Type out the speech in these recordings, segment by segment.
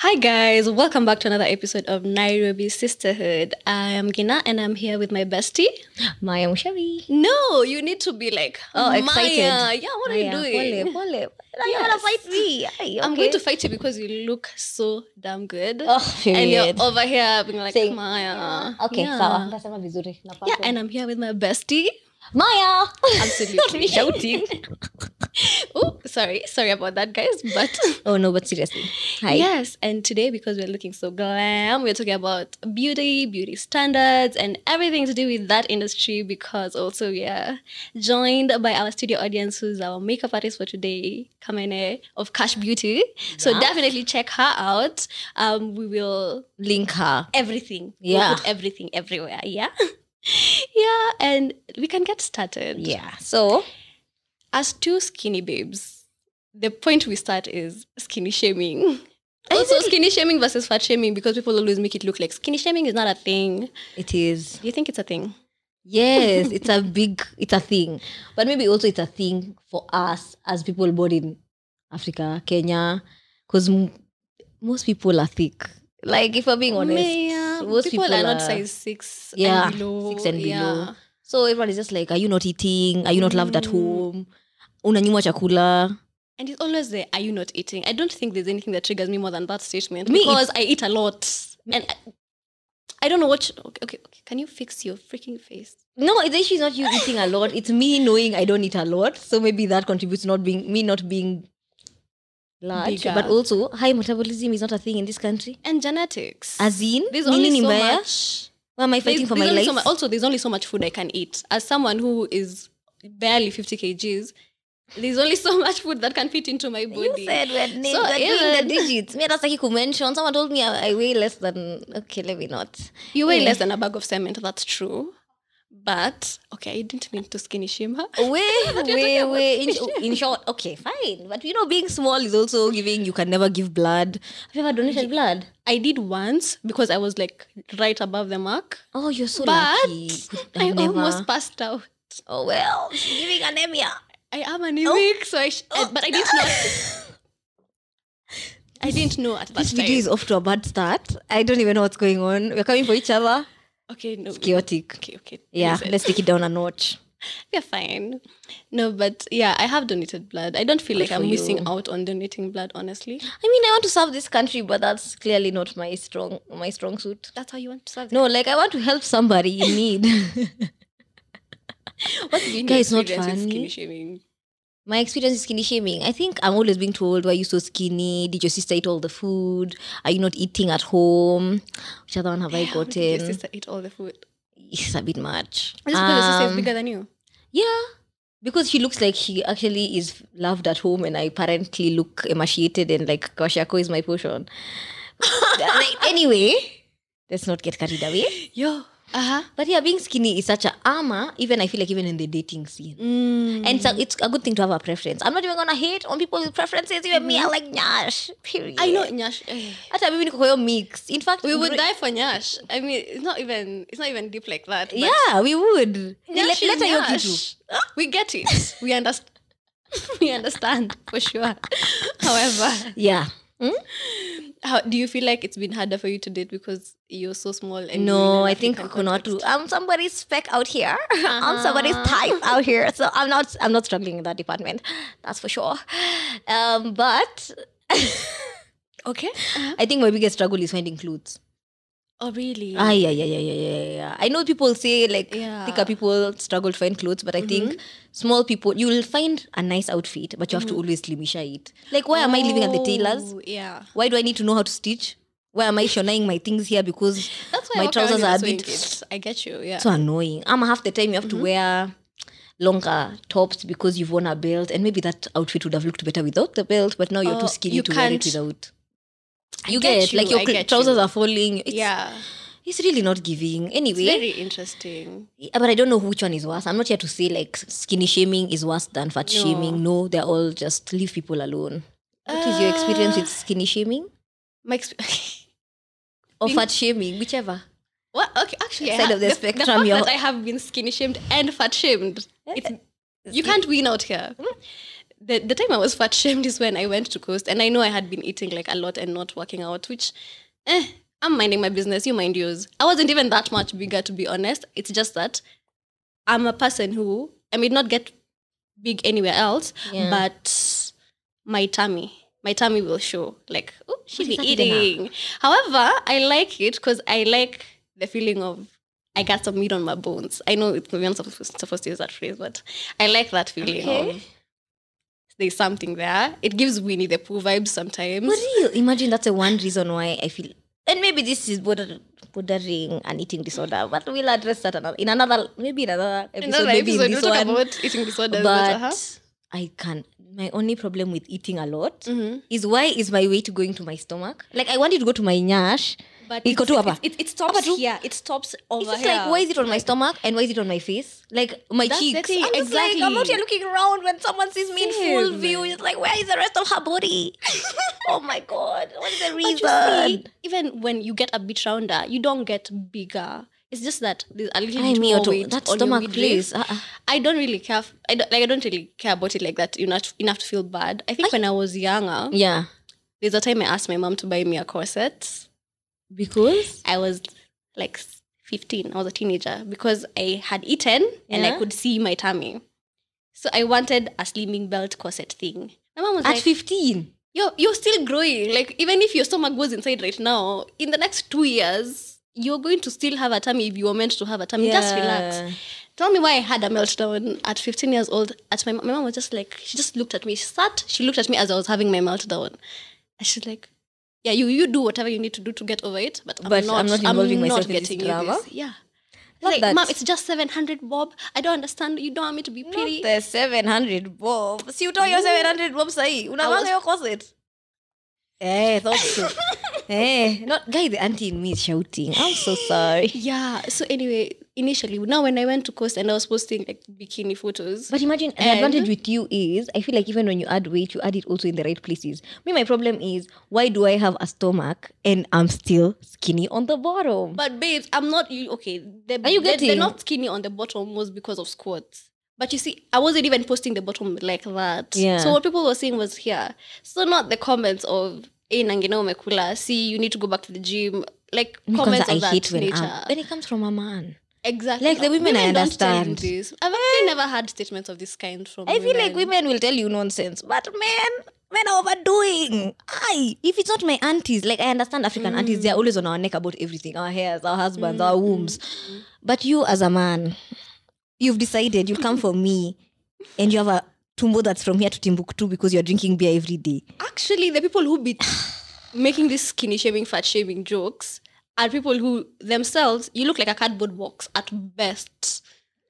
Hi guys, welcome back to another episode of Nairobi Sisterhood. I am Gina and I'm here with my bestie. Maya Mushavi. No, you need to be like, excited. Maya. Yeah, what are you doing? Pole. Now you want to fight me. I'm going to fight you because you look so damn good. Oh, and you're over here being like, saying, Maya. Okay, sawa. Nasema vizuri. Yeah, and I'm here with my bestie. Maya. Absolutely. Shouting. Oh, sorry about that, guys. But oh no, but seriously. Hi. Yes, and today because we're looking so glam, we're talking about beauty standards, and everything to do with that industry. Because also we are joined by our studio audience, who's our makeup artist for today, Kamene of Cash Beauty. So definitely check her out. We will link her. Everything. Yeah. We'll put everything everywhere. Yeah. Yeah, and we can get started. Yeah. So, as two skinny babes, the point we start is skinny shaming. Also, skinny shaming versus fat shaming, because people always make it look like skinny shaming is not a thing. It is. Do you think it's a thing? Yes, it's a thing. But maybe also it's a thing for us as people born in Africa, Kenya, because most people are thick. Like, if we're being honest, most people are not size 6 and below. 6 and below. So everyone is just like, are you not eating? Are you not loved at home? Unanyimwa chakula? And it's always the, are you not eating? I don't think there's anything that triggers me more than that statement. Because I eat a lot. And I don't know what... Okay. Can you fix your freaking face? No, the issue is not you eating a lot. It's me knowing I don't eat a lot. So maybe that contributes to me not being large. Bigger. But also, high metabolism is not a thing in this country. And genetics. As in? There's only so much... Why am I fighting for my life? Also, there's only so much food I can eat. As someone who is barely 50 kgs, there's only so much food that can fit into my body. You said we're doing the digits. Me, that's like you mention. Someone told me I weigh less than... Okay, let me not. You weigh less than a bag of cement. That's true. But, okay, I didn't mean to skinny shame her. Wait. In short, okay, fine. But being small is also giving... You can never give blood. Have you ever donated blood? I did once because I was like right above the mark. Oh, you're so lucky. I almost passed out. Oh, well, giving anemia. I am anemic, so but I didn't know. I didn't know at that time. This video is off to a bad start. I don't even know what's going on. We're coming for each other. Okay, no. It's chaotic. Okay. Yeah, let's take it down a notch. We're fine. No, but yeah, I have donated blood. I don't feel like I'm missing out on donating blood, honestly. I mean, I want to serve this country, but that's clearly not my strong suit. That's how you want to serve? No, like I want to help somebody in need. What's been your experience with skinny shaming? My experience is skinny shaming. I think I'm always being told, why are you so skinny? Did your sister eat all the food? Are you not eating at home? Which other one have I gotten? Did your sister eat all the food? It's a bit much. Is because your sister is bigger than you? Yeah. Because she looks like she actually is loved at home, and I apparently look emaciated and like Kwashako is my portion. Anyway, let's not get carried away. But yeah, being skinny is such a armor, even I feel like even in the dating scene. And so it's a good thing to have a preference. I'm not even gonna hate on people with preferences. Even me, I like Nyash. Period. I know Nyash. Hata mimi niko mix. In fact, we would die for Nyash. I mean, it's not even deep like that. Yeah, we would. Nyash is Nyash. We get it. We understand. We understand for sure. However, yeah. How do you feel like it's been harder for you to date because you're so small? And no, I think I'm somebody's spec out here. I'm somebody's type out here. So I'm not struggling in that department. That's for sure. But okay. I think my biggest struggle is finding clothes. Oh, really? Yeah. I know people say like thicker people struggle to find clothes, but I think small people, you will find a nice outfit, but you have to always slimisha it. Like, why am I living at the tailors? Yeah. Why do I need to know how to stitch? Why am I shoning my things here because my trousers are a bit... I get you, yeah. So annoying. Half the time you have to wear longer tops because you've worn a belt, and maybe that outfit would have looked better without the belt, but now you're too skinny to wear it without... Like your trousers are falling. It's really not giving. Anyway. It's very interesting. But I don't know which one is worse. I'm not here to say like skinny shaming is worse than fat shaming. No, they're all just leave people alone. What is your experience with skinny shaming? My experience... or fat shaming, whichever. Well, okay, actually, side of the spectrum. The fact that I have been skinny shamed and fat shamed, you can't win out here. the time I was fat shamed is when I went to Coast, and I know I had been eating like a lot and not working out, which, I'm minding my business, you mind yours. I wasn't even that much bigger, to be honest. It's just that I'm a person who, I may not get big anywhere else, but my tummy will show like, oh, she's eating. However, I like it because I like the feeling of I got some meat on my bones. I know it's not supposed to use that phrase, but I like that feeling of there's something there. It gives Winnie the Pooh vibes sometimes. But real, imagine that's the one reason why I feel, and maybe this is bordering an eating disorder, but we'll address that in another episode. Maybe in this we'll one. talk about eating disorders. But I can't. My only problem with eating a lot is why is my weight going to my stomach? Like I want it to go to my nyash. But it stops here. It stops over here. It's here. Like, why is it on my stomach and why is it on my face? Like my cheeks. I'm just like, I'm not here looking around when someone sees me in full view. It's like, where is the rest of her body? Oh my God. What is the reason? Even when you get a bit rounder, you don't get bigger. It's just that there's a little bit more weight that on stomach your place. I don't really care. I don't really care about it like that. Enough to feel bad. I think when I was younger, there's a time I asked my mom to buy me a corset. Because? I was like 15. I was a teenager. Because I had eaten and I could see my tummy. So I wanted a slimming belt corset thing. My mom was at 15? You're still growing. Like, even if your stomach goes inside right now, in the next 2 years, you're going to still have a tummy if you were meant to have a tummy. Just relax. Tell me why I had a meltdown at 15 years old. My mom was just like, she just looked at me. She looked at me as I was having my meltdown. And she's like, yeah, you do whatever you need to do to get over it, but I'm not involving myself in this drama. Yeah. Like, Mom, it's just 700 bob. I don't understand. You don't want me to be pretty. Not the 700 bob. Si utoa your 700 bob sahi. Unavanga your corset. Thought so. Not guy, the auntie in me is shouting. I'm so sorry. Yeah. So anyway, initially, now when I went to Coast and I was posting like bikini photos. But imagine the advantage with you is, I feel like even when you add weight, you add it also in the right places. My problem is, why do I have a stomach and I'm still skinny on the bottom? But babes, I'm not, okay. Are you getting? They're not skinny on the bottom was because of squats. But you see, I wasn't even posting the bottom like that. Yeah. So what people were saying was here. So not the comments of, hey, nangina umekula, see, you need to go back to the gym. Like, comments of that nature. When it comes from a man. Exactly. Like the women I understand. Don't tell you this. I've actually never had statements of this kind from women. I feel like women will tell you nonsense. But men are overdoing. If it's not my aunties, like I understand African aunties, they're always on our neck about everything. Our hairs, our husbands, our wombs. But you as a man, you've decided you'll come for me and you have a tumbo that's from here to Timbuktu because you're drinking beer every day. Actually, the people who be making these skinny shaming, fat shaming jokes are people who themselves, you look like a cardboard box at best.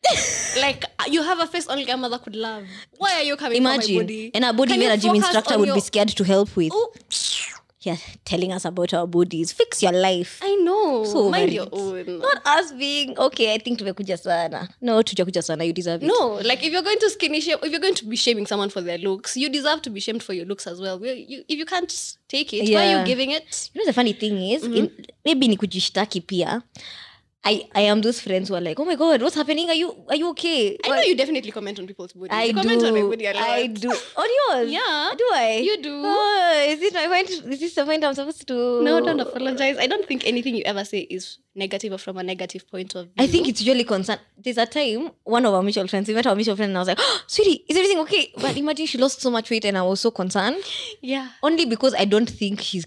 Like, you have a face only a mother could love. Why are you coming for my body? And a body where a gym instructor would be scared to help with. Oh. Yeah, telling us about our bodies. Fix your life. I know. So mind your own. Not us being, okay, I think tumekuja sana. No, tujakuja sana, you deserve it. No, like if you're going to skinny shame, if you're going to be shaming someone for their looks, you deserve to be shamed for your looks as well. If you can't take it, why are you giving it? You know the funny thing is, maybe ni kujishtaki pia. I am those friends who are like, oh my God, what's happening? Are you okay? I know you definitely comment on people's bodies. I comment on my body a lot. I do. On yours? Yeah. Do I? You do. Oh, is this the point I'm supposed to? No, don't apologize. I don't think anything you ever say is negative or from a negative point of view. I think it's usually concerned. There's a time, one of our mutual friends, we met our mutual friend and I was like, oh, sweetie, is everything okay? But imagine she lost so much weight and I was so concerned. Yeah. Only because I don't think she's...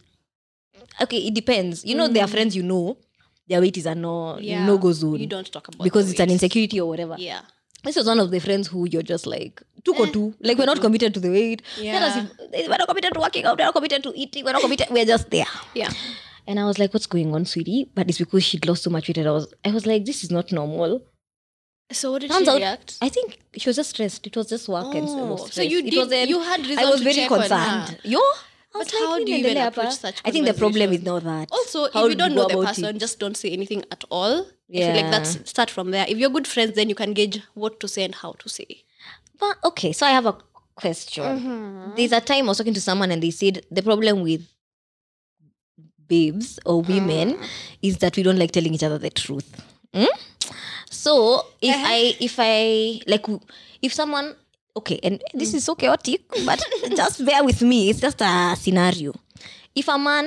Okay, it depends. You know, there are friends you know, their weight is a no-go zone. You don't talk about because it's an insecurity or whatever. Yeah. This was one of the friends who you're just like, two. Like, we're not committed to the weight. Yeah. We're not committed to working out. We're not committed to eating. We're not committed. We're just there. Yeah. And I was like, what's going on, sweetie? But it's because she'd lost so much weight. And I was like, this is not normal. So what did she react? I think she was just stressed. It was just work and stress. So you had reason I was to very check concerned. But how do you even approach such I think the problem is not that. Also, if you don't know the person, just don't say anything at all. Yeah. I feel like start from there. If you're good friends, then you can gauge what to say and how to say. But okay, so I have a question. There's a time I was talking to someone and they said the problem with babes or women is that we don't like telling each other the truth. So if someone okay, and this is so chaotic, but just bear with me. It's just a scenario. If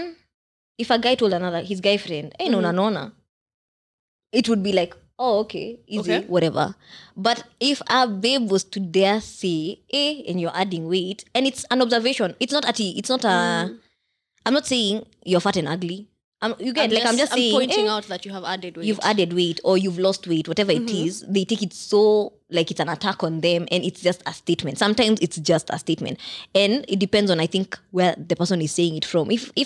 a guy told his guy friend, hey, nona, it would be like, oh, okay, easy, whatever. But if a babe was to dare say, hey, and you're adding weight, and it's an observation, it's not I'm not saying you're fat and ugly. I'm just saying, pointing out that you have added weight. You've added weight or you've lost weight, whatever it is. They take it so like it's an attack on them, and it's just a statement. Sometimes it's just a statement, and it depends on, I think, where the person is saying it from. If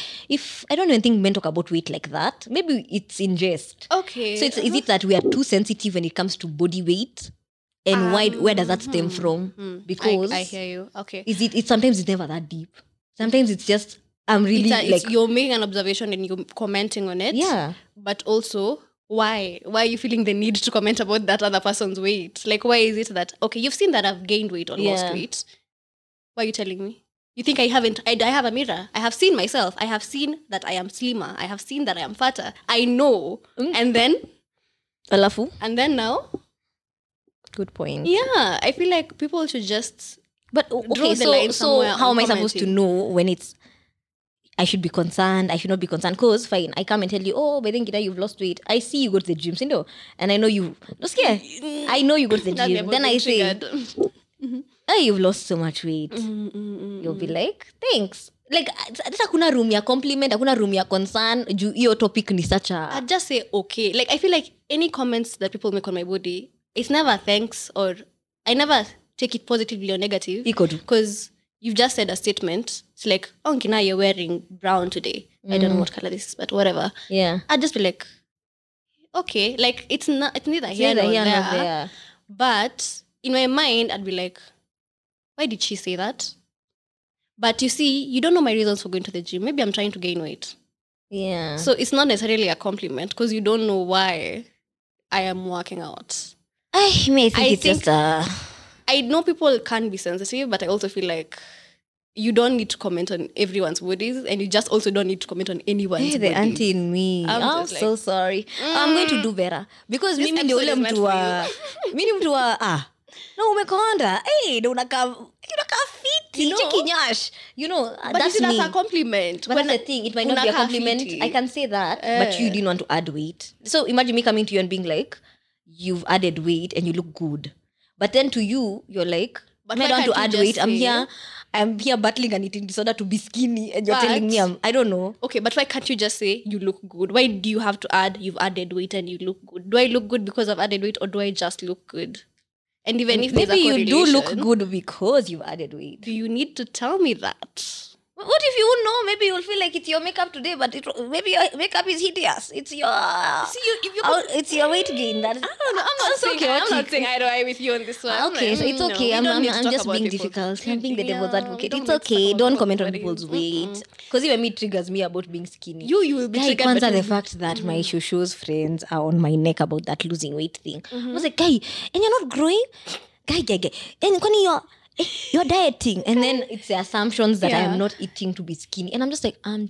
I don't even think men talk about weight like that. Maybe it's in jest. Okay. So is it that we are too sensitive when it comes to body weight? And where does that stem from? Because I hear you. Okay. It's sometimes it's never that deep. Sometimes it's just I'm really it's you're making an observation and you're commenting on it. Yeah. But also, why? Why are you feeling the need to comment about that other person's weight? Like, why is it that, okay, you've seen that I've gained weight or lost weight. Why are you telling me? You think I haven't? I have a mirror. I have seen myself. I have seen that I am slimmer. I have seen that I am fatter. I know. And then? Alafu? And then now? Good point. Yeah. I feel like people should just But okay, so how am I supposed to know when it's I should be concerned, I should not be concerned? Because fine, I come and tell you, oh, by then you've lost weight. I see you go to the gym, and I know you. No scare. I know you go to the gym. Then I say, oh, you've lost so much weight. You'll be like, thanks. Like, hakuna room ya compliment, hakuna room ya concern. Your topic ni such a. I'd just say okay. Like, I feel like any comments that people make on my body, it's never thanks, or I never take it positively or negative. Because you've just said a statement. It's like, oh, Nkina, you're wearing brown today. I don't know what color this is, but whatever. Yeah. I'd just be like, okay. Like, it's neither here nor there. But in my mind, I'd be like, why did she say that? But you see, you don't know my reasons for going to the gym. Maybe I'm trying to gain weight. Yeah. So it's not necessarily a compliment because you don't know why I am working out. I think I know people can be sensitive, but I also feel like you don't need to comment on everyone's bodies, and you just also don't need to comment on anyone's body. The auntie in me. I'm so sorry. I'm going to do better. Because mimi ndio ule mtu wa no umekonda. Hey, ndio unakaa fit, chikinyash. You know, but that's me. That's a compliment. But that's the thing. It might not be a compliment. I can say that, but you didn't want to add weight. So imagine me coming to you and being like, you've added weight and you look good. But then to you, you're like, but I don't want to add weight. I'm here battling an eating disorder to be skinny, and you're telling me I don't know. Okay, but why can't you just say you look good? Why do you have to add you've added weight and you look good? Do I look good because I've added weight, or do I just look good? And even if maybe you do look good because you've added weight. Do you need to tell me that? What if you know? Maybe you'll feel like it's your makeup today, but maybe your makeup is hideous. It's your it's your weight gain. That is, I don't know. I'm not saying eye to eye with you on this one. Okay, so it's okay. I'm just being difficult. I'm being the devil's advocate. It's okay. Don't comment on people's weight, because even me triggers me about being skinny. You will be triggered. Kwanza the fact that my shushu's friends are on my neck about that losing weight thing. I was like, guy, and you're not growing, guy, and kwani you're dieting, and then it's the assumptions that I am not eating to be skinny, and I'm just like, I'm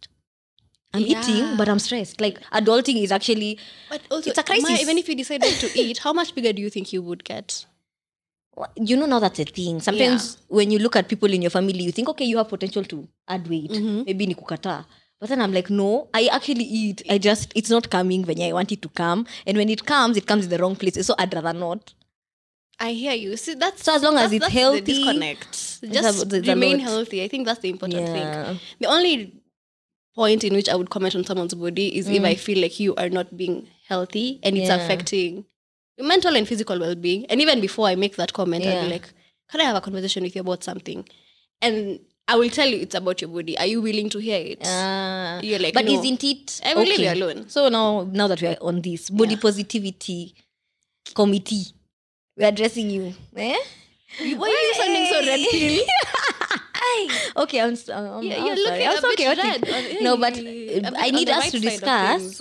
eating, but I'm stressed. Like, adulting is actually, but also, it's a crisis. Even if you decided to eat, how much bigger do you think you would get? You know, now that's a thing. Sometimes when you look at people in your family, you think, okay, you have potential to add weight. Maybe ni kukata. But then I'm like, no, I actually eat. It's not coming when I want it to come, and when it comes in the wrong place. So I'd rather not. I hear you. See, so as long as it's healthy, the disconnect. Just remain healthy. I think that's the important thing. The only point in which I would comment on someone's body is if I feel like you are not being healthy and it's affecting your mental and physical well-being. And even before I make that comment, I'll be like, can I have a conversation with you about something? And I will tell you it's about your body. Are you willing to hear it? You're like, but no. Isn't it? I will leave you alone. So now that we are on this body positivity committee, we're addressing you. Why are you sounding so red pill? Okay, I'm you're looking a bit red. No, but I need us to discuss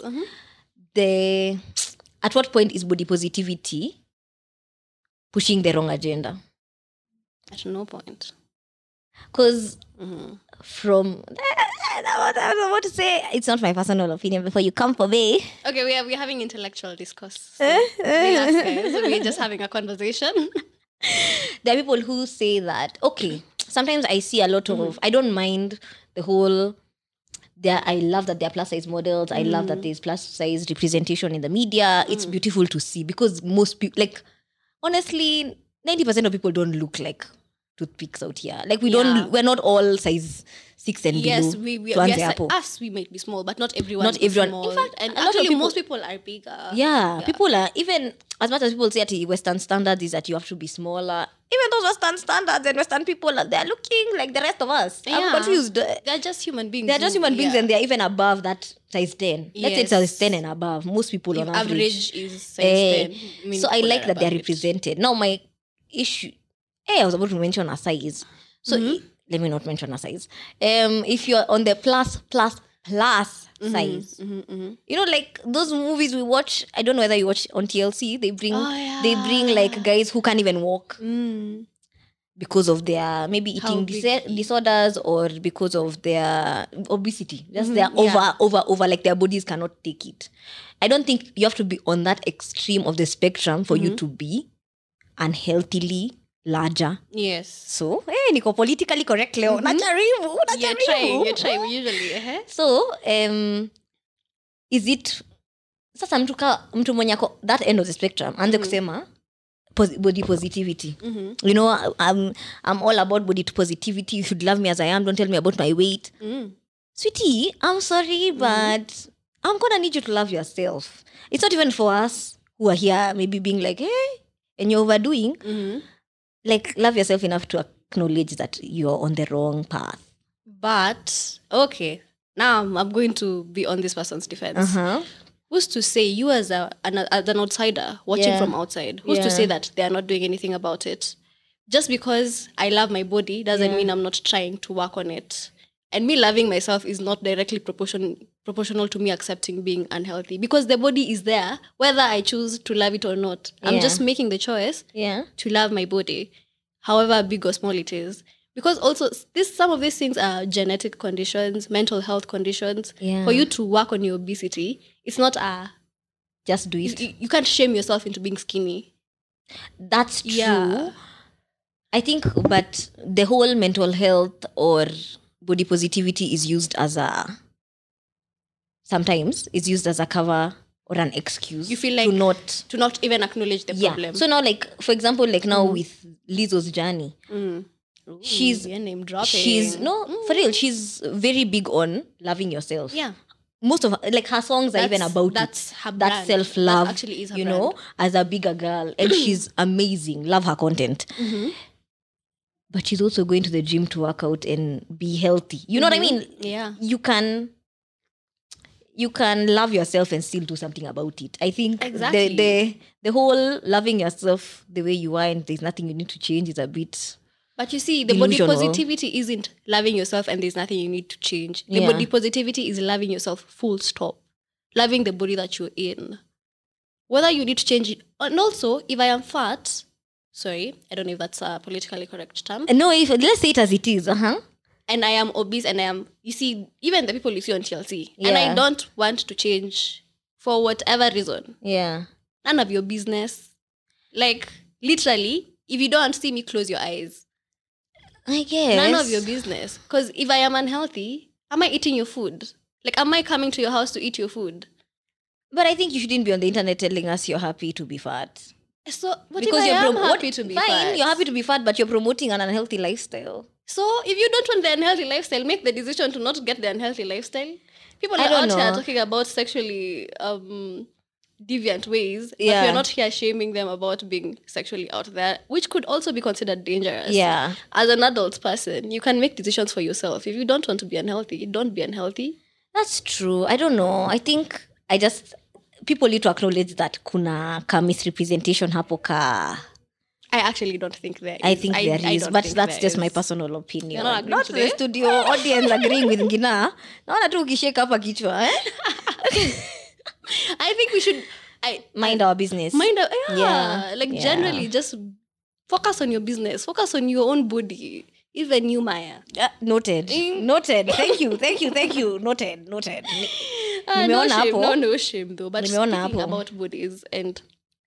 at what point is body positivity pushing the wrong agenda? At no point. Because from I was about to say, it's not my personal opinion before you come for me. Okay, we're having intellectual discourse. So relax, guys. We're just having a conversation. There are people who say that, okay, sometimes I see a lot of, I don't mind the whole, I love that there are plus size models. I love that there's plus size representation in the media. It's beautiful to see because most people, like, honestly, 90% of people don't look like toothpicks out here. Like, we're not all size 6 and below. Yes, we might be small, but not everyone. Not everyone. Small. In fact, and actually, most people are bigger. Yeah, people are, even as much as people say that Western standards is that you have to be smaller. Even those Western standards and Western people, they're looking like the rest of us. Yeah. I'm confused. They're just human beings. They're just human beings, and they're even above that size 10. Let's say size 10 and above. Most people on average is size 10. So I like that they're represented. Now my issue, I was about to mention a size. So let me not mention a size. If you're on the plus size, you know, like those movies we watch, I don't know whether you watch on TLC, they bring like guys who can't even walk because of their maybe eating disorders or because of their obesity. Just they're over, like their bodies cannot take it. I don't think you have to be on that extreme of the spectrum for you to be unhealthily larger. Yes. So, niko politically correct leo. Najaribu. You're trying usually. So, is it sasa mtu mwenye ako that end of the spectrum anze kusema body positivity. You know, I'm all about body positivity. You should love me as I am. Don't tell me about my weight. Sweetie, I'm sorry, but I'm gonna need you to love yourself. It's not even for us who are here maybe being like, hey, and you're overdoing. Like, love yourself enough to acknowledge that you're on the wrong path. But, okay, now I'm going to be on this person's defense. Who's to say you as an outsider watching from outside, who's to say that they're not doing anything about it? Just because I love my body doesn't mean I'm not trying to work on it. And me loving myself is not directly proportional to me accepting being unhealthy, because the body is there whether I choose to love it or not. I'm just making the choice to love my body, however big or small it is. Because also some of these things are genetic conditions, mental health conditions. For you to work on your obesity, it's not just do it. You can't shame yourself into being skinny. That's true. I think, but the whole mental health or body positivity is used as sometimes it's used as a cover or an excuse. You feel like to not even acknowledge the problem. So now, like, for example, like now with Lizzo's journey, she's name dropping. She's for real. She's very big on loving yourself. Yeah. Most of her songs are even about that's it. Her brand. That self-love. That actually is her you brand. know, as a bigger girl, and she's amazing. Love her content. But she's also going to the gym to work out and be healthy. You know what I mean? Yeah. You can love yourself and still do something about it. I think the whole loving yourself the way you are and there's nothing you need to change is a bit. But you see, the delusional. Body positivity isn't loving yourself and there's nothing you need to change. The body positivity is loving yourself full stop. Loving the body that you're in. Whether you need to change it. And also, if I am fat... Sorry, I don't know if that's a politically correct term. No, let's say it as it is. And I am obese and I am, you see, even the people you see on TLC. And I don't want to change for whatever reason. Yeah. None of your business. Like, literally, if you don't see me, close your eyes. I guess. None of your business. Because if I am unhealthy, am I eating your food? Like, am I coming to your house to eat your food? But I think you shouldn't be on the internet telling us you're happy to be fat. So, what because if I am happy to be fat? You're happy to be fat, but you're promoting an unhealthy lifestyle. So, if you don't want the unhealthy lifestyle, make the decision to not get the unhealthy lifestyle. People are out here talking about sexually deviant ways, but we're not here shaming them about being sexually out there, which could also be considered dangerous. Yeah. As an adult person, you can make decisions for yourself. If you don't want to be unhealthy, don't be unhealthy. That's true. I don't know. I think people need to acknowledge that kuna ka misrepresentation hapo ka. I actually don't think there is. I think there is, but that's just my personal opinion. Not the studio audience agreeing with Ngina. Naona tu ukishake hapa kichwa, I think we should mind our business. Generally just focus on your business. Focus on your own body. Even you, Maya. Noted. Noted. Thank you. Noted. No shame though. But speaking about bodies and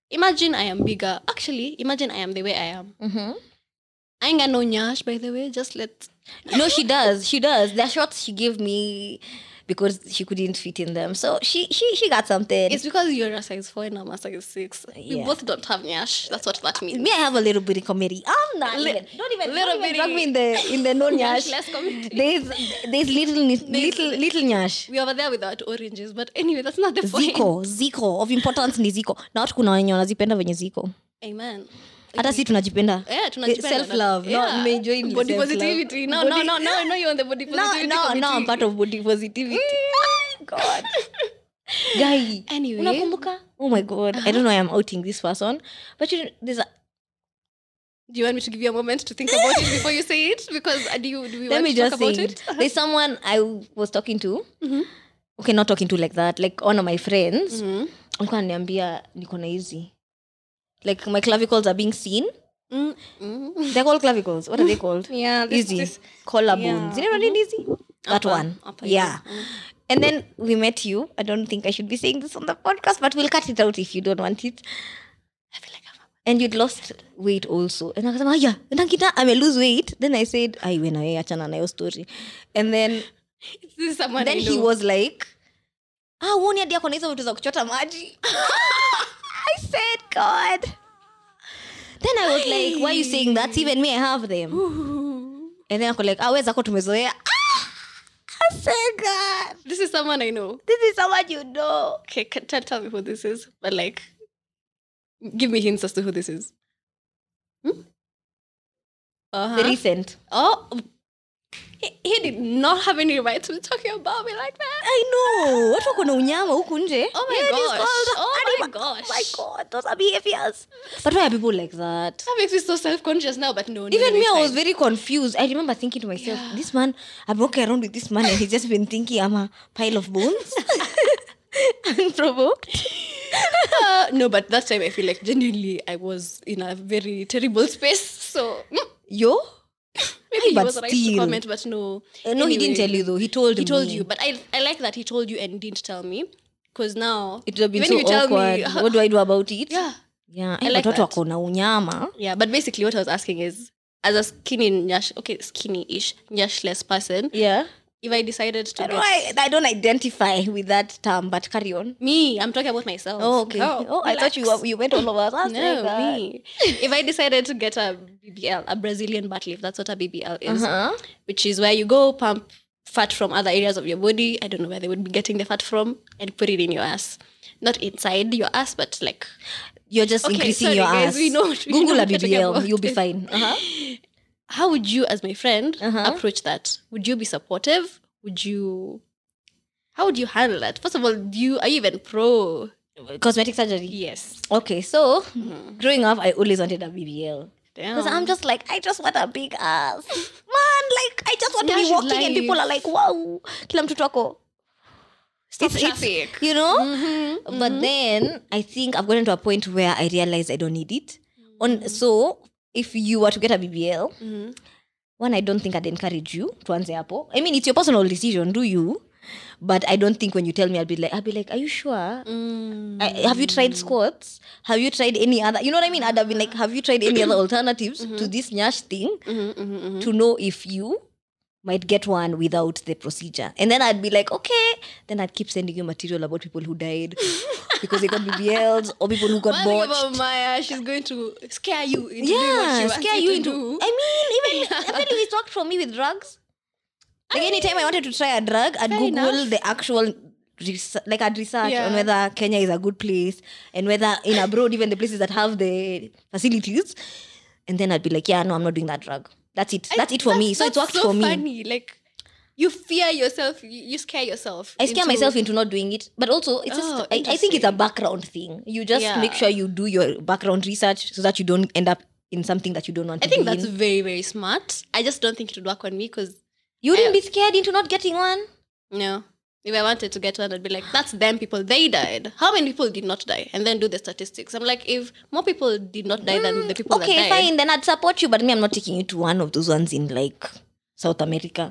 imagine I am bigger. Actually, imagine I am the way I am. I ain't got no nyash, by the way. Just let... No, she does. The shots she gave me because she couldn't fit in them. So she got something. It's because you're a size 4 and I'm a size 6. We both don't have nyash. That's what that means. Me, I have a little bit of comedy. I'm not even. Don't even drag me in the no nyash. There's little nyash. We over there with our oranges, but anyway, that's not the point. Ziko of importance ni ziko. Na watu kuna wenye wanazipenda venye ziko. Amen. Hata si tunajipenda. Yeah, tunajipenda. Self-love. No, me join body positivity. No, you're on the body positivity. No, I'm part of body positivity. Oh, God. Guy. Anyway. Unakumbuka? Oh my God. I don't know why I'm outing this person. But there's a... Do you want me to give you a moment to think about it before you say it? Because do we want to talk about it? There's someone I was talking to. Okay, not talking to like that. Like one of my friends. Alikuwa ananiambia niko na hizi. Like my clavicles are being seen. They're called clavicles. What are they called? Yeah, this collarbones. You know what easy? That one. Yeah. And then we met you. I don't think I should be saying this on the podcast, but we'll cut it out if you don't want it. I feel like and you'd lost weight also. And I was like, I may lose weight. Then I said, achana na hiyo story. And then this is someone then he was like, uoni hadi yako na hizo vitu za kuchota maji. I said, God. Then I was like, why are you saying that? Even me, I have them. And then I was like, where's ako tumezoea? I said, God. This is someone I know. This is someone you know. Okay, tell me who this is. But like, give me hints as to who this is. The recent. Oh, he did not have any right to be talking about me like that. I know. Watu wako na unyama huku nje. Oh my gosh. My God. Those are behaviors. But why are people like that? That makes me so self-conscious now, but no. Even me, I was very confused. I remember thinking to myself, this man, I'm walking around with this man and he's just been thinking I'm a pile of bones. Unprovoked. No, but that time I feel like genuinely I was in a very terrible space. So, yo? Maybe he was right to comment, but no. No, anyway, he didn't tell you though. He told you. But I like that he told you and didn't tell me. Because now... It would have been so awkward. What do I do about it? Yeah. Yeah. I like that. Unyama. Yeah, but basically what I was asking is, as a skinny-ish, nyashless person... Yeah. If I decided to I don't identify with that term, but carry on. Me, I'm talking about myself. Oh, okay. I thought you went all over us. No, me. If I decided to get a BBL, a Brazilian butt lift, that's what a BBL is, which is where you go pump fat from other areas of your body. I don't know where they would be getting the fat from and put it in your ass. Not inside your ass, but like... You're just increasing your ass. Google a BBL, you'll be fine. How would you, as my friend, approach that? Would you be supportive? How would you handle that? First of all, are you even pro cosmetic surgery? Yes. Okay, so growing up, I always wanted a BBL. Because I'm just like, I just want a big ass. Man, like, I just want to be walking and people are like, wow, kila mtu wako. Stop traffic. You know? But then, I think I've gotten to a point where I realize I don't need it. So... If you were to get a BBL, one, I don't think I'd encourage you to answer hapo. I mean, it's your personal decision, do you? But I don't think when you tell me, I'll be like, are you sure? Have you tried squats? Have you tried any other? You know what I mean? I'd have been like, have you tried any other alternatives to this nyash thing to know if you might get one without the procedure? And then I'd be like, okay. Then I'd keep sending you material about people who died because they got BBLs or people who got botched. About Maya, she's going to scare you into doing what she wants you to do. I mean, even it worked for me with drugs. Like anytime I wanted to try a drug, I'd Google the actual I'd research on whether Kenya is a good place and whether in abroad, even the places that have the facilities. And then I'd be like, yeah, no, I'm not doing that drug. That's it. That's it for me. So it worked for me. Funny. Like, you fear yourself. You scare yourself. I scare myself into not doing it. But also, it's just, I think it's a background thing. You just make sure you do your background research so that you don't end up in something that you don't want to be in. I think that's very, very smart. I just don't think it would work on me because... You wouldn't be scared into not getting one? No. If I wanted to get one, I'd be like, that's them people. They died. How many people did not die? And then do the statistics. I'm like, if more people did not die than the people that died... Okay, fine. Then I'd support you. But me, I'm not taking you to one of those ones in like South America.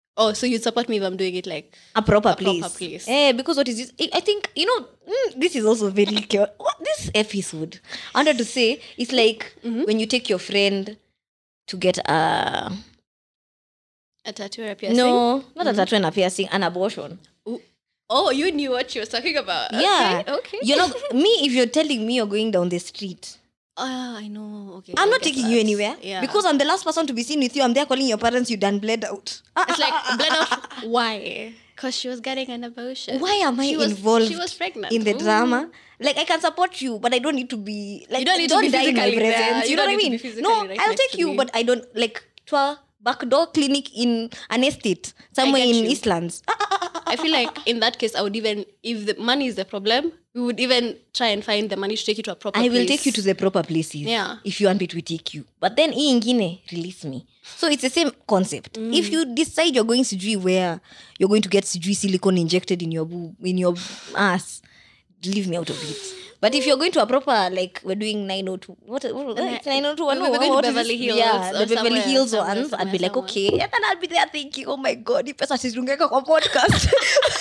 Oh, so you'd support me if I'm doing it like a proper place. Because what is this? I think, this is also very cute. This episode, I wanted to say, it's like when you take your friend to get a tattoo or a piercing? No, not a tattoo and a piercing, an abortion. Ooh. Oh, you knew what she was talking about. Yeah. Okay. If you're telling me you're going down the street, I know. Okay. I'm not taking you anywhere. Yeah. Because I'm the last person to be seen with you. I'm there calling your parents, you done bled out. It's like, bled out. Why? Because she was getting an abortion. Why am I involved she was pregnant. in the drama? Like, I can support you, but I don't need to be... Like, you don't need to be die in my physically there. presence. You know what I mean? No, I'll take you, but I don't... Like, to a backdoor clinic in an estate somewhere in Eastlands. I feel like in that case, I would even... If the money is the problem, we would even try and find the money to take you to a proper place. I will take you to the proper places. Yeah. If you want me to take you. But then, ingine, release me. So it's the same concept. If you decide you're going to where you're going to get silicone injected in your ass, leave me out of it. But if you're going to a proper, like, we're doing 902, what it's 902? We're going to Beverly Hills. Yeah, the Beverly Hills ones. I'd be like, okay. And then I'd be there thinking, oh my God, if pesa sizungeka kwa podcast.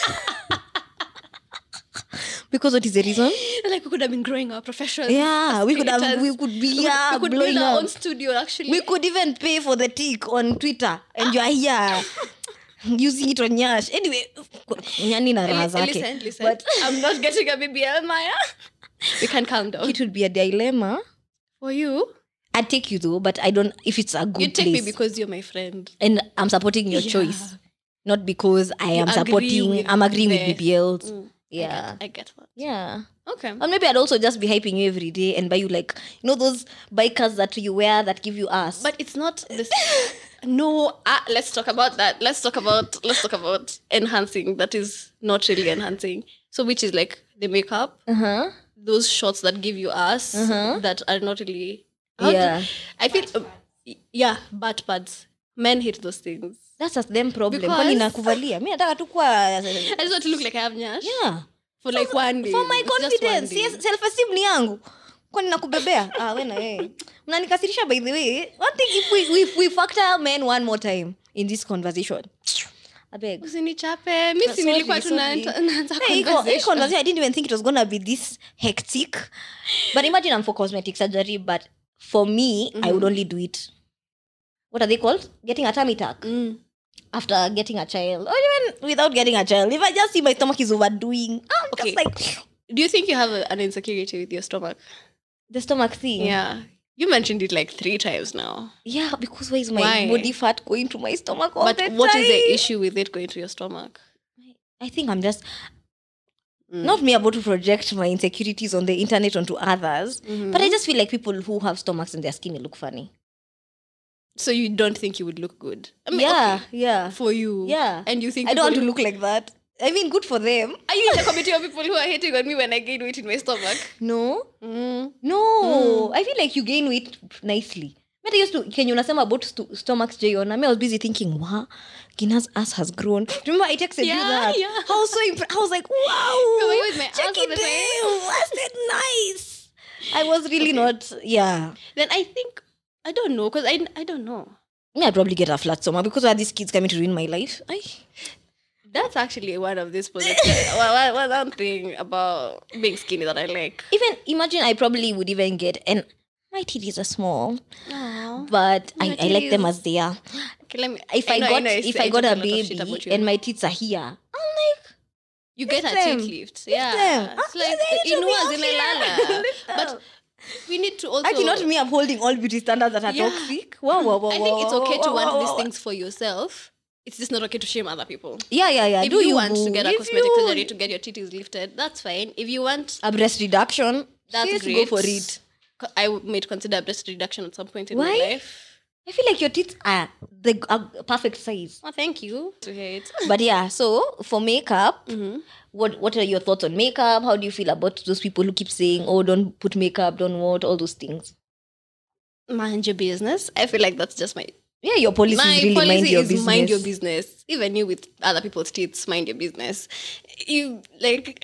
Because what is the reason? Like, we could have been growing our professions. Yeah, we could be build our own studio, actually. We could even pay for the tick on Twitter. And you are here using it on Nyash. Anyway, Nyani na raha zake. Listen. But I'm not getting a BBL, Maya. We can calm down. It would be a dilemma. For you? I'd take you though, but I don't, if it's a good place. You take me because you're my friend. And I'm supporting your choice. Not because I'm agreeing with BBLs. Yeah. I get that. Yeah. Okay. Or maybe I'd also just be hyping you every day and buy you like, those bikers that you wear that give you ass. But it's not this. No, let's talk about that. Let's talk about enhancing. That is not really enhancing. So which is like the makeup, those shots that give you ass that are not really. I feel, butt pads. Men hate those things. That's a them problem. Kwani nakuvalia. Mimi nataka tu kuwa I just want to look like I have nyash. Yeah. For like one day. For my confidence. Yes, self-esteem ni yangu. Kwani nakubebea? Wena wewe. Unanikasirisha by the way. One thing if we factor men one more time in this conversation. I beg. Usinichape. Mimi si nilikuwa tunaanza conversation. I didn't even think it was going to be this hectic. But imagine I'm for cosmetic surgery, but for me, I would only do it. What are they called? Getting a tummy tuck. After getting a child. Or even without getting a child. If I just see my stomach is overdoing. Okay. Just like... Do you think you have an insecurity with your stomach? The stomach thing? Yeah. You mentioned it like 3 times now. Yeah, because why is my body fat going to my stomach all the time? But what is the issue with it going to your stomach? I think I'm just... Not me about to project my insecurities on the internet onto others. But I just feel like people who have stomachs and their skin look funny. So you don't think you would look good? I mean, yeah. For you? Yeah. And you think... I don't want to look like that. I mean, good for them. Are you in the committee of people who are hating on me when I gain weight in my stomach? No. No. I feel like you gain weight nicely. I used to, can you unasema about stomachs, Jayona? I was busy thinking, wow, Gina's ass has grown. Remember I texted you that? Yeah. I was so impressed. I was like, wow. With my check it out. Was that nice? I was really not, Then I think, I don't know, because I don't know. I'd probably get a flat stomach because why are these kids coming to ruin my life? That's actually one of these positive one thing about being skinny that I like. Even imagine I probably would even get, and my titties are small. Aww, but I like them as they are. Okay, if I got a baby and my tits are here, I'm like, you get a tit lift. Yeah. It's like inuwa zimelala. But we need to also... Actually, not me upholding all beauty standards that are toxic. Wow. I think it's okay to want these things for yourself. It's just not okay to shame other people. Yeah. If you want to get a cosmetic surgery to get your titties lifted, that's fine. If you want... a breast reduction, that's great. Go for it. I might consider breast reduction at some point in my life. I feel like your tits are the perfect size. Oh, thank you. To hate. But yeah, so for makeup, what are your thoughts on makeup? How do you feel about those people who keep saying, oh, don't put makeup, don't what, all those things? Mind your business. I feel like that's just my... Yeah, your policy is really mind your business. Mind your business. Even you with other people's tits, mind your business. You, like...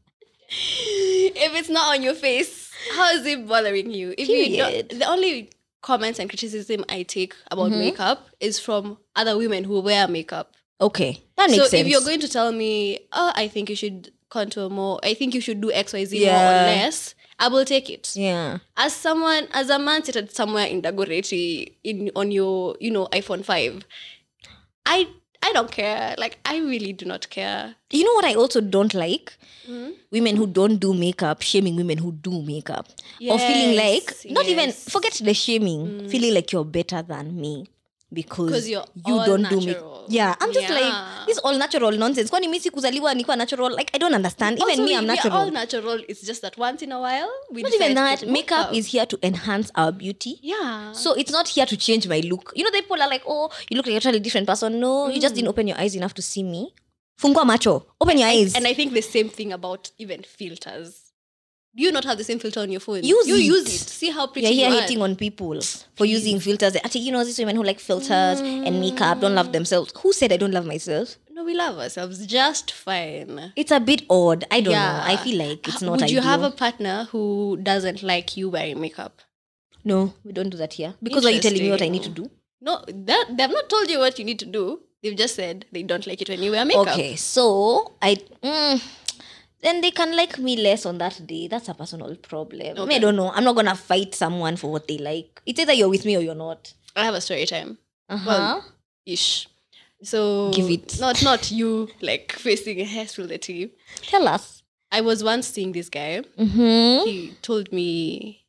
If it's not on your face, how is it bothering you? If you don't, the only comments and criticism I take about makeup is from other women who wear makeup. Okay, that makes sense. So if you're going to tell me, oh, I think you should contour more, I think you should do XYZ more or less, I will take it. Yeah. As a man seated somewhere in Dagoretti on your, iPhone 5, I don't care. Like, I really do not care. You know what I also don't like? Women who don't do makeup, shaming women who do makeup. Or feeling like, not even, forget the shaming, feeling like you're better than me. Because you don't natural. Do makeup. Yeah, I'm just like, this all natural nonsense. Kwani mimi sikuzaliwa nikuwa natural. Like, I don't understand. Even me, I'm natural. We're all natural. It's just that once in a while, we not even that. Makeup is here to enhance our beauty. Yeah. So it's not here to change my look. You know, the people are like, oh, you look like a totally different person. No, you just didn't open your eyes enough to see me. Fungua macho. Open your eyes. And I think the same thing about even filters. Do you not have the same filter on your phone? Use it. See how pretty you are. You're hating on people for using filters. Actually, these women who like filters and makeup don't love themselves. Who said I don't love myself? No, we love ourselves just fine. It's a bit odd. I don't know. I feel like it's not ideal. Would you have a partner who doesn't like you wearing makeup? No, we don't do that here. Because why are you telling me what I need to do? No, they have not told you what you need to do. They've just said they don't like it when you wear makeup. Okay, so then they can like me less on that day. That's a personal problem. Okay. I don't know. I'm not gonna fight someone for what they like. It's either you're with me or you're not. I have a story time. Well, ish. So give it. Not you like facing a hair spill the tea. Tell us. I was once seeing this guy. He told me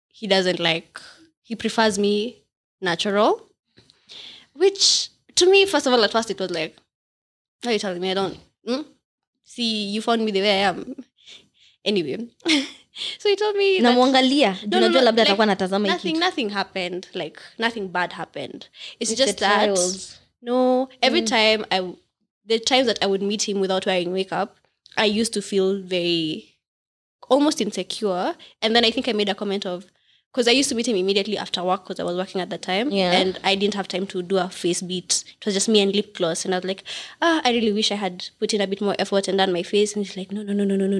he prefers me natural. Which to me, first of all, at first it was like, how are you telling me I don't? See, you found me the way I am. Anyway, so he told me nothing happened. Like, nothing bad happened. It's just that trials. No, every time the times that I would meet him without wearing makeup, I used to feel very almost insecure. And then I think I made a comment of, because I used to meet him immediately after work because I was working at the time. Yeah. And I didn't have time to do a face beat. It was just me and lip gloss. And I was like, I really wish I had put in a bit more effort and done my face. And he's like, no.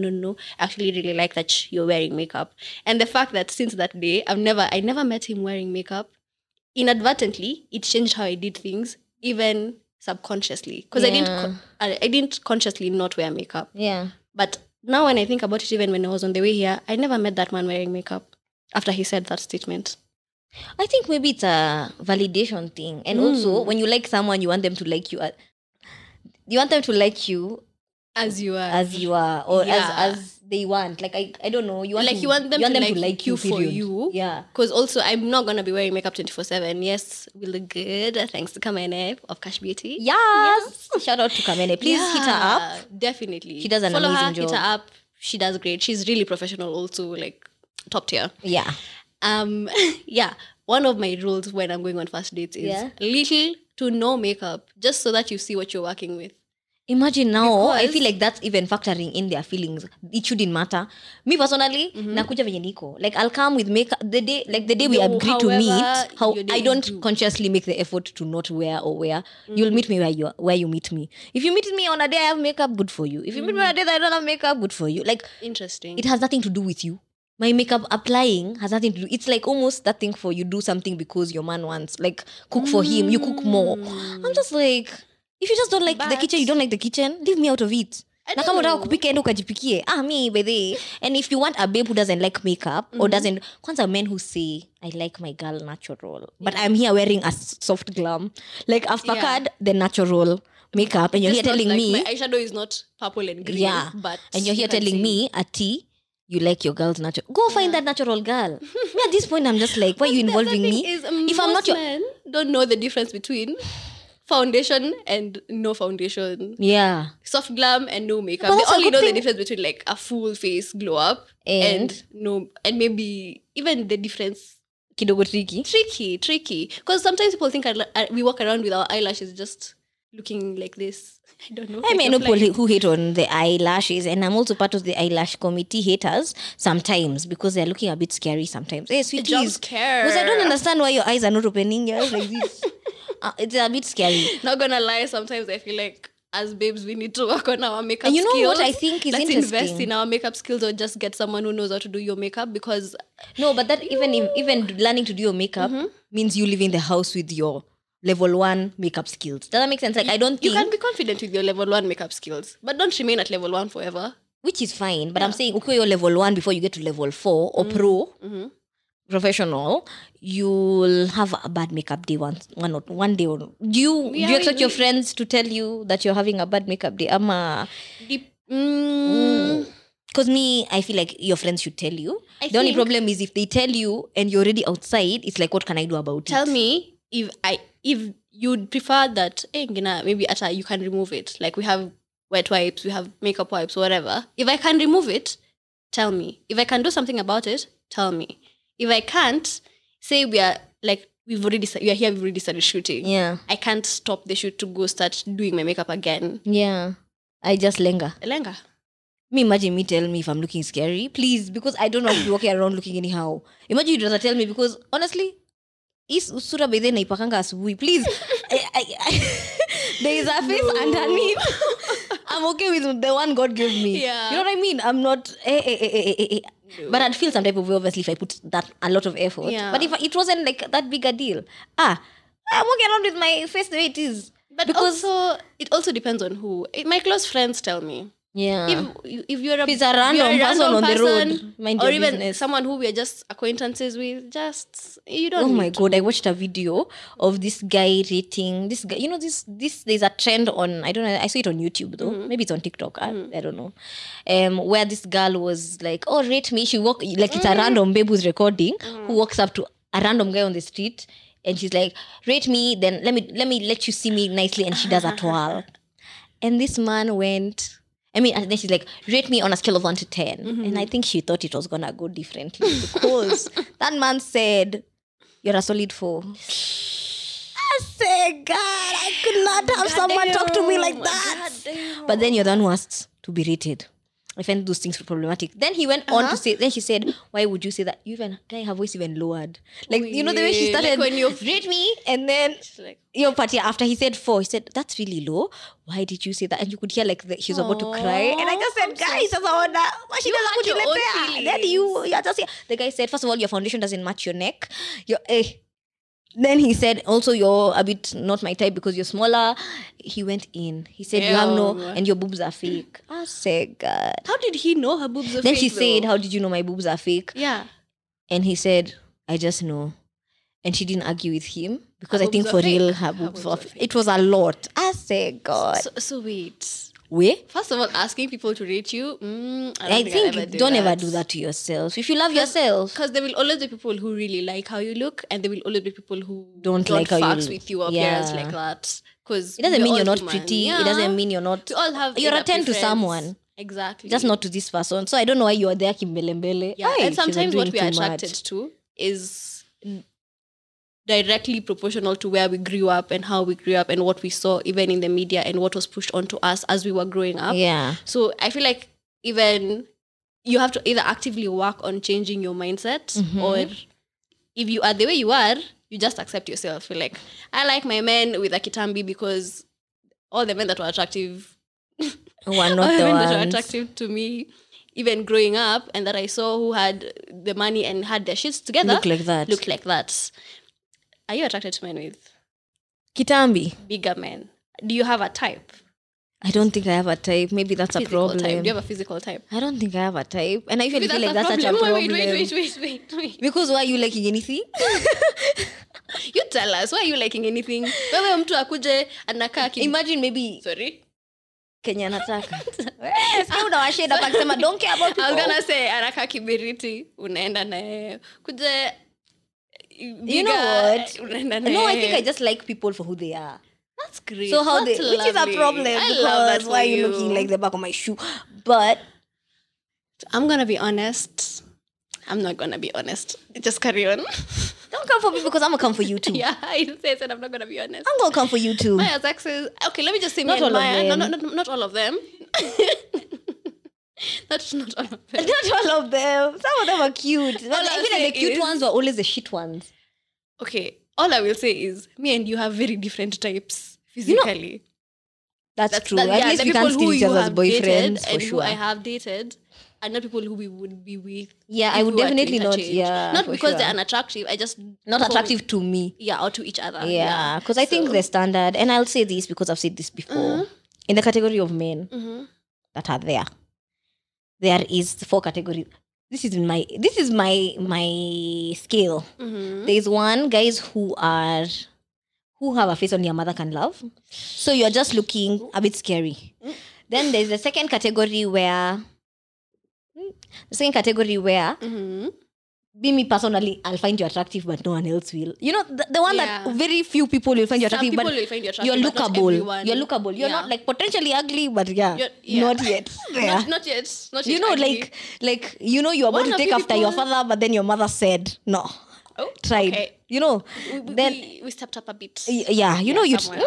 I actually really like that you're wearing makeup. And the fact that since that day, I never met him wearing makeup. Inadvertently, it changed how I did things, even subconsciously. Because I didn't consciously not wear makeup. Yeah. But now when I think about it, even when I was on the way here, I never met that man wearing makeup. After he said that statement. I think maybe it's a validation thing. And also, when you like someone, you want them to like you. You want them to like you as you are. Or as they want. Like, I don't know. You want them to like you for you. Yeah. Because also, I'm not going to be wearing makeup 24/7. Yes, we look good. Thanks to Kamene of Cash Beauty. Yes. Shout out to Kamene. Please hit her up. Definitely. She does an amazing job. Hit her up. She does great. She's really professional also. Like, top tier. Yeah. Yeah. One of my rules when I'm going on first dates is little to no makeup, just so that you see what you're working with. Imagine now, I feel like that's even factoring in their feelings. It shouldn't matter. Me personally, nakuja venye niko. Like, I'll come with makeup the day we agree to meet. I don't consciously make the effort to not wear or wear. You'll meet me where you meet me. If you meet me on a day I have makeup, good for you. If you meet me on a day that I don't have makeup, good for you. Like, interesting. It has nothing to do with you. My makeup applying has nothing to do. It's like almost that thing for you do something because your man wants. Like, cook for him, you cook more. I'm just like, if you just don't like the kitchen, you don't like the kitchen, leave me out of it. Na kama unataka kupika enda ukajipikie. Me bedhe. And if you want a babe who doesn't like makeup or doesn't, kwanza men who say, I like my girl natural, but I'm here wearing a soft glam. Like, I've packed the natural makeup and you're here telling me my eyeshadow is not purple and green. Yeah. But and you're here telling me, Ati, you like your girl's natural. Go find that natural girl. Me at this point, I'm just like, why are you involving me? If I'm not men don't know the difference between foundation and no foundation. Yeah. Soft glam and no makeup. They only know the difference between like a full face glow up and maybe even the difference. Kidogo tricky. Because sometimes people think we walk around with our eyelashes just looking like this. I don't know. I know people who hate on the eyelashes, and I'm also part of the eyelash committee haters sometimes because they're looking a bit scary sometimes. Hey, sweeties. Because I don't understand why your eyes are not opening your eyes like this. It's a bit scary. Not gonna lie, sometimes I feel like as babes, we need to work on our makeup And you know skills. what I think is Let's interesting? invest in our makeup skills, or just get someone who knows how to do your makeup, because No, but that even learning to do your makeup means you leaving the house with your level 1 makeup skills. Does that make sense? Like, I don't think... You can be confident with your level 1 makeup skills, but don't remain at level 1 forever. Which is fine, but I'm saying, okay, you're level 1 before you get to level 4 or pro, professional, you'll have a bad makeup day one day. Do you expect your friends to tell you that you're having a bad makeup day? Because me, I feel like your friends should tell you. The only problem is if they tell you and you're already outside, it's like, what can I do about it? Tell me if you'd prefer that, maybe you can remove it. Like, we have wet wipes, we have makeup wipes, whatever. If I can remove it, tell me. If I can do something about it, tell me. If I can't, say we are already started shooting. Yeah. I can't stop the shoot to go start doing my makeup again. Yeah. I just linger. Me, imagine me tell me if I'm looking scary, please, because I don't want to be walking around looking anyhow. Imagine you'd rather tell me, because honestly, sura bedhe naipakanga asubuhi, please. There is a face underneath. I'm okay with the one God gave me. Yeah. You know what I mean? I'm not... No. But I'd feel some type of way, obviously, if I put that a lot of effort. Yeah. But if it wasn't like that big a deal, I'm walking around with my face the way it is. But because it also depends on who. My close friends tell me. Yeah. If you're a random person on the road, mind or your even business. Someone who we're just acquaintances with, you don't. Oh my God! I watched a video of this guy rating this guy. You know, this there's a trend on, I don't know. I saw it on YouTube though. Maybe it's on TikTok. I don't know. Where this girl was like, "Oh, rate me." She it's a random babe who's recording who walks up to a random guy on the street and she's like, "Rate me." Then let you see me nicely, and she does a twirl. And this man went. And then she's like, rate me on a scale of 1 to 10. And I think she thought it was going to go differently because that man said, you're a solid 4. I said, God, I could not have someone talk to me like that. But then you're the one who asked to be rated. I find those things problematic. Then he went on to say, then she said, why would you say that? You even, guy, her voice even lowered. Like, you know, the way she started, like when you rate me, and then, but yeah, after he said 4, he said, that's really low. Why did you say that? And you could hear like she was about to cry. And I just said, guys, she doesn't. Then you're just here. The guy said, first of all, your foundation doesn't match your neck. Then he said, also, you're a bit not my type because you're smaller. He went in. He said, you have and your boobs are fake. I said, God. How did he know her boobs are fake? Then she said, how did you know my boobs are fake? Yeah. And he said, I just know. And she didn't argue with him because I think for real, her boobs were fake. It was a lot. I said, God. So wait. First of all, asking people to rate you, I think don't ever do that to yourself. If you love yourself, because there will always be people who really like how you look, and there will always be people who don't like how you look with your appearance like that. Because it doesn't mean you're not pretty. Yeah. It doesn't mean you're not. We all have. You're a 10 to someone. Exactly. Just not to this person. So I don't know why you are there, kimbelembele. Yeah, and sometimes what we are attracted to is directly proportional to where we grew up and how we grew up and what we saw even in the media and what was pushed onto us as we were growing up. Yeah. So I feel like even you have to either actively work on changing your mindset or if you are the way you are, you just accept yourself. You're like, I like my men with a kitambi because all the men that were attractive were not the ones that were attractive to me even growing up and that I saw who had the money and had their shits together looked like that. Are you attracted to men with kitambi? Bigger men. Do you have a type? I don't think I have a type. Maybe that's a problem. Type. Do you have a physical type? I don't think I have a type. And I usually feel like that's such a problem. Wait. Because why are you liking anything? You tell us. Why are you liking anything? Wewe mtu akuje anakaa Imagine maybe... Sorry? Kenya nataka. Unawasheda pa kusema don't care about people. I was gonna say anakaa kibiriti. Unaenda naye. Kuje... You know what? No, I think I just like people for who they are. That's great. So how which is a problem because why are you looking like the back of my shoe? But I'm gonna be honest. I'm not gonna be honest. Just carry on. Don't come for me because I'm gonna come for you too. Yeah, I said I'm not gonna be honest. I'm gonna come for you too. Maya's exes. Okay, let me just say not all Maya. of them. Not all of them. That's not all of them. Not all of them. Some of them are cute. I feel like the cute ones were always the shit ones. Okay, all I will say is me and you have very different types physically. That's true. At least we can't steal each other's boyfriends for sure. Who I have dated, and not people who we would be with. Yeah, I would definitely not. Yeah, not because they're unattractive. I just not attractive to me. Yeah, or to each other. Yeah, because I think the standard, and I'll say this because I've said this before, in the category of men that are there is 4 categories. This is my scale. There's 1, guys who have a face only a mother can love. So you're just looking a bit scary. Then there's the second category where me personally, I'll find you attractive, but no one else will. You know, the one that very few people will find you attractive, but will find you attractive, you're lookable. You're lookable. You're not like potentially ugly, but not yet. Not yet. You know, ugly. like you know, you're about to take after your father, but then your mother said no. Oh, tried. Okay. You know, then we stepped up a bit. Yeah, you know, you just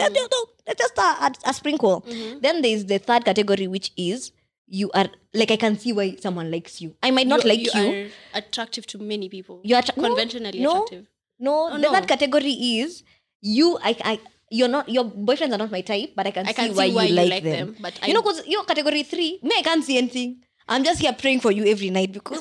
a sprinkle. Then there's the third category, which is you are like, I can see why someone likes you. I might not like you. You are attractive to many people. You are conventionally attractive. No. That category is you. You're not. Your boyfriends are not my type, but I can see why you like them. But you know, because you're category 3. Me, I can't see anything. I'm just here praying for you every night because.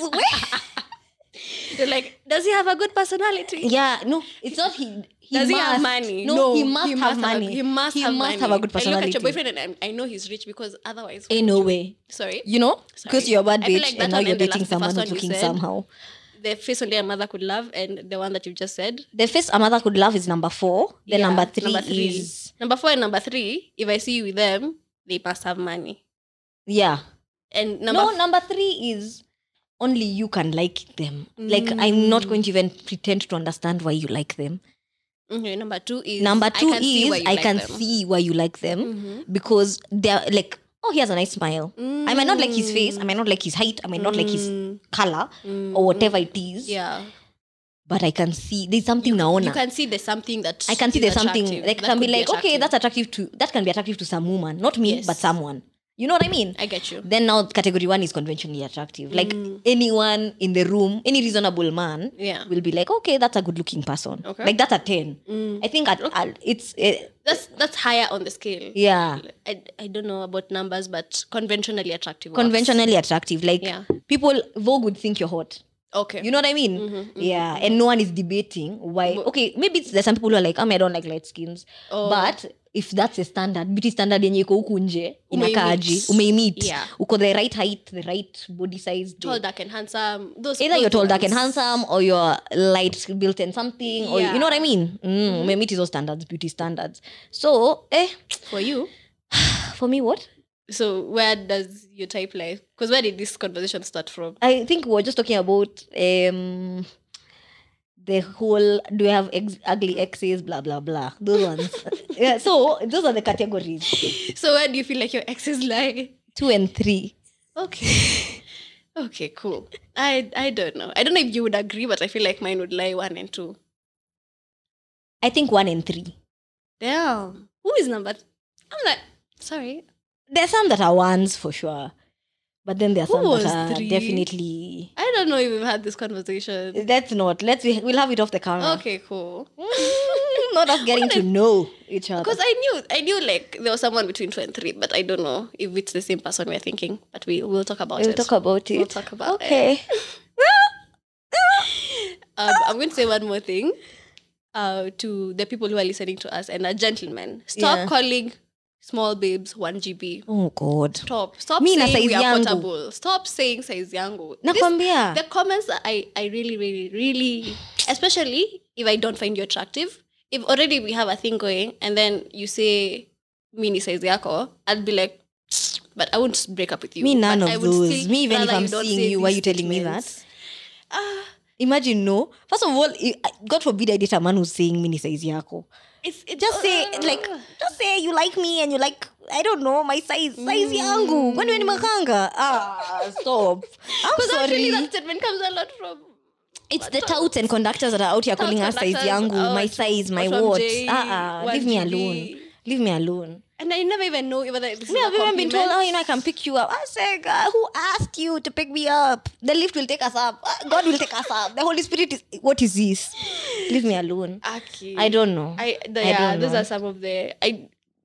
You're like, does he have a good personality? Yeah, no, it's not he. Does he have money? No, he must have money. He must have a good personality. I look at your boyfriend and I know he's rich because otherwise... Ain't no way. Sorry? You know? Because you're a bad bitch like and now you're dating someone who's looking somehow. The face only a mother could love and the one that you just said. The face a mother could love is number 4. Then number 3 is... Number 4 and number 3, if I see you with them, they must have money. Yeah. And number 3 is... only you can like them. Like, I'm not going to even pretend to understand why you like them. Okay, number 2 is I can see why you like them because they're like, oh, he has a nice smile. I might not like his face, I might not like his height, I might not like his color or whatever it is. Yeah. But I can see there's something naona. You can see there's something that I can see there's something like that can be like, okay, that can be attractive to some woman. Not me, but someone. You know what I mean? I get you. Then now category 1 is conventionally attractive. Like anyone in the room, any reasonable man will be like, okay, that's a good looking person. Okay. Like that's a 10. I think it's... that's higher on the scale. Yeah. I don't know about numbers, but conventionally attractive. Conventionally attractive. Like people, Vogue would think you're hot. Okay. You know what I mean? Yeah. And no one is debating why. Okay, maybe there's some people who are like, I don't like light skins. But if that's a standard, beauty standard yenye iko huku nje, inakaaji, umeimit, uko the right height, the right body size. Tall, dark and handsome. Either you're tall, dark and handsome or you're light built and something. Or you know what I mean? Umeimit those standards, beauty standards. So, for you? For me, what? So where does your type lie? Because where did this conversation start from? I think we were just talking about the whole, do you have ugly exes, blah, blah, blah. Those ones. Yeah, so those are the categories. So where do you feel like your exes lie? 2 and 3. Okay. Okay, cool. I don't know. I don't know if you would agree, but I feel like mine would lie 1 and 2. I think 1 and 3. Damn. Who is number? I'm like, sorry. There's some that are 1s for sure. But then there are some that are 3? Definitely... I don't know if we've had this conversation. Let's not. We'll have it off the camera. Okay, cool. Not us getting to know each other. Because I knew like there was someone between 2 and 3, but I don't know if it's the same person we're thinking. But we'll talk about it. We'll talk about it. Okay. I'm going to say one more thing to the people who are listening to us and are gentlemen. Stop calling small babes 1GB. Oh God. Stop saying we are portable. Stop saying size yangu. Nakwambia. The comments that I really, really, really, especially if I don't find you attractive, if already we have a thing going and then you say mini size yako, I'd be like, but I won't break up with you. Me none of those. Me even if I'm seeing you, why are you telling me that? Imagine, no. First of all, God forbid I date a man who's saying mini size yako. Just say you like me and you like, I don't know, my size yangu. When ni makanga. Stop. I'm sorry. Actually that statement comes a lot from... It's the touts and conductors that are out here calling us size yangu, my size, my what. Leave me alone. Leave me alone. And I never even know whether this is a compliment. I've even been told, I can pick you up. I say, God, who asked you to pick me up? The lift will take us up. God will take us up. The Holy Spirit is... What is this? Leave me alone. Okay. I don't know. Those are some of the...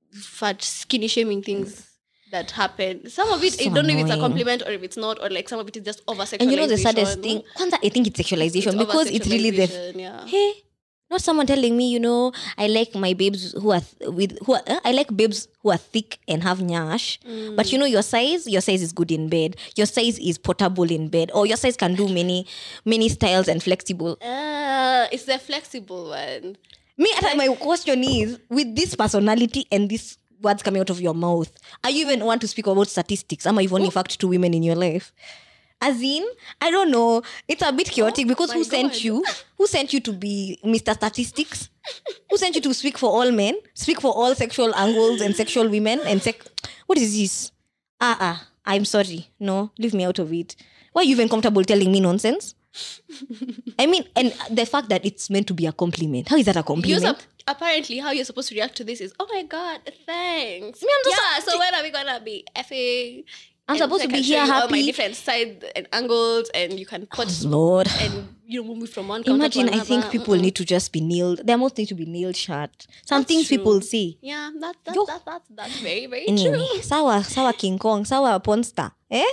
fat, skinny shaming things that happen. Some of it, I don't know if it's a compliment or if it's not, or like some of it is just over sexualization. And you know the saddest thing? I think it's sexualization because it's really hey, not someone telling me, I like my babes I like babes who are thick and have nyash. But your size is good in bed. Your size is portable in bed. Or your size can do many styles and flexible. It's the flexible one. My question is, with this personality and these words coming out of your mouth, are you even want to speak about statistics? Am I even in fact 2 women in your life? As in, I don't know. It's a bit chaotic because who sent you? Who sent you to be Mr. Statistics? Who sent you to speak for all men? Speak for all sexual angles and sexual women? And what is this? I'm sorry. No, leave me out of it. Why are you even comfortable telling me nonsense? I mean, and the fact that it's meant to be a compliment. How is that a compliment? Apparently, how you're supposed to react to this is, oh my God, thanks. So when are we going to be effing? I'm supposed to be here happy. All my different sides and angles, and you can put Lord, and move from one. Imagine, I think people need to just be nailed. They almost need to be nailed shut. Some things people say. Yeah, that's very very true. Sawa King Kong, sawa Ponster,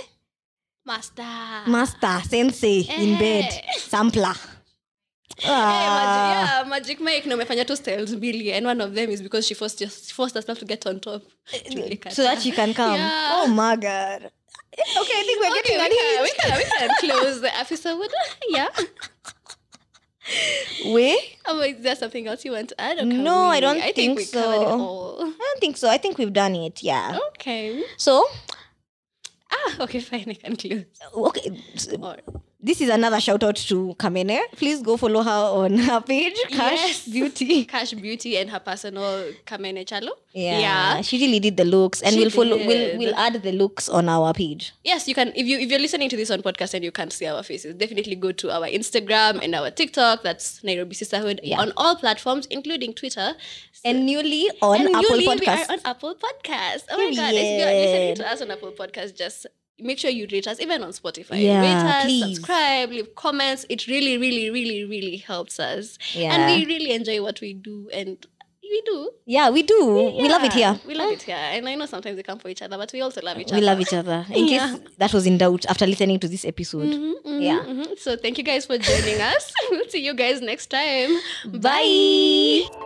Master Sensei in bed, sampler. Magic Mike umefanya 2 styles mbili, and one of them is because she forced herself to get on top so that she can come. Oh my God. Okay, I think we're getting we can close the episode. Yeah. Is there something else you want to add? No, I don't think we so. Covered it all. I don't think so. I think we've done it. Yeah. Okay. So. Okay, fine. I can close. Okay. This is another shout out to Kamene. Please go follow her on her page, Cash Beauty. Cash Beauty, and her personal Kamene Chalo. Yeah. She really did the looks, and we'll add the looks on our page. Yes, you can. If you're listening to this on podcast and you can't see our faces, definitely go to our Instagram and our TikTok. That's Nairobi Sisterhood on all platforms, including Twitter. And newly on Apple Podcasts. We are on Apple Podcasts. Oh my God! If you're listening to us on Apple Podcasts, just make sure you rate us, even on Spotify. Rate us, please. Subscribe, leave comments. It really, really, really, really helps us. Yeah. And we really enjoy what we do. And we do. Yeah, we do. Yeah. We love it here. We love it here. And I know sometimes we come for each other, but we also love each other. We love each other. In case that was in doubt after listening to this episode. So thank you guys for joining us. We'll see you guys next time. Bye.